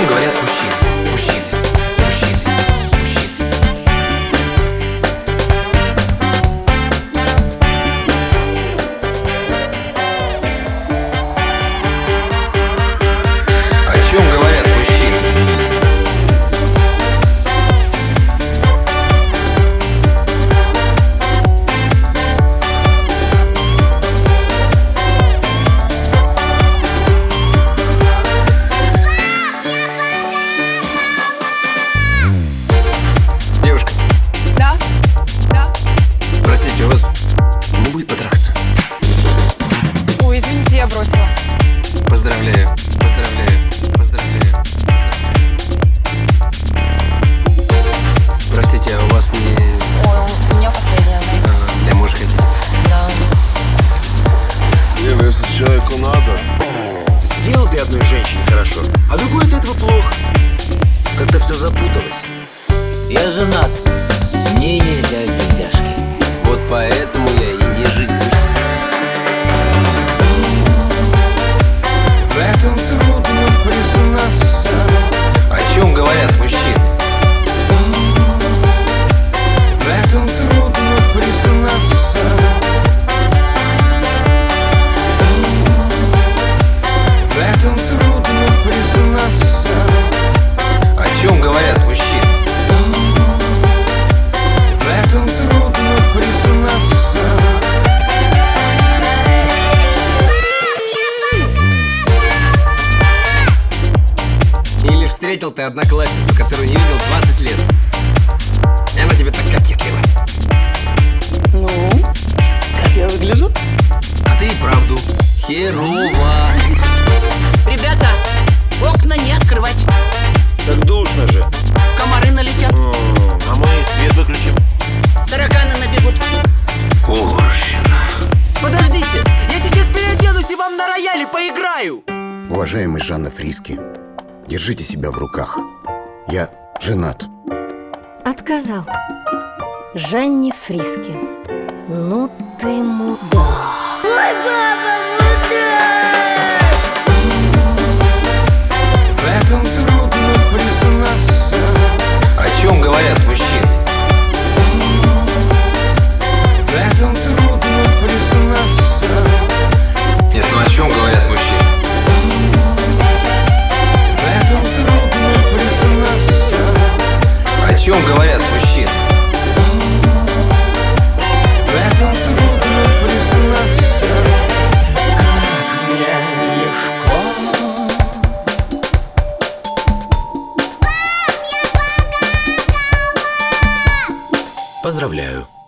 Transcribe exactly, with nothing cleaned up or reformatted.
чем говорят мужчины? Мужчины, мужчины, мужчины. О чем говорят мужчины? Девушка, Да? Да? простите, у вас не будет потрахаться? Ой, извините, я бросила. Поздравляю, поздравляю, поздравляю, поздравляю. Простите, а у вас не... Ой, у меня последняя, да. а, для мужа хотите? Да. Не, ну если человеку надо. Сделал ты одной женщине хорошо, а другой от этого плохо. Как-то все запуталось. Я женат, мне нельзя в бельдяшки. Вот поэтому я и не женюсь. В этом трудно признаться. О чем говорят мужчины? В этом трудно признаться. В этом трудно признаться. О чем говорят мужчины? В этом трудно признаться. Или встретил ты одноклассницу, которую не видел двадцать лет, и она тебе так кокетливо. Ну, как я выгляжу? А ты и правду херова. Ребята, окна не открывать. Так душно же. Комары налетят, А мы свет выключим. тараканы набегут. Уборщина. Подождите, я сейчас переоденусь и вам на рояле поиграю. Уважаемый Жанна Фриске, держите себя в руках. Я женат. Отказал. Жанне Фриске. Ну ты мудак. Ой, баба, мудак! В этом трудно признаться. О чем говорят мужчины? В этом трудно признаться. Нет, ну о чем говорят мужчины? В этом трудно признаться. О чем говорят мужчины? В этом трудно признаться. Как мне легко. Поздравляю.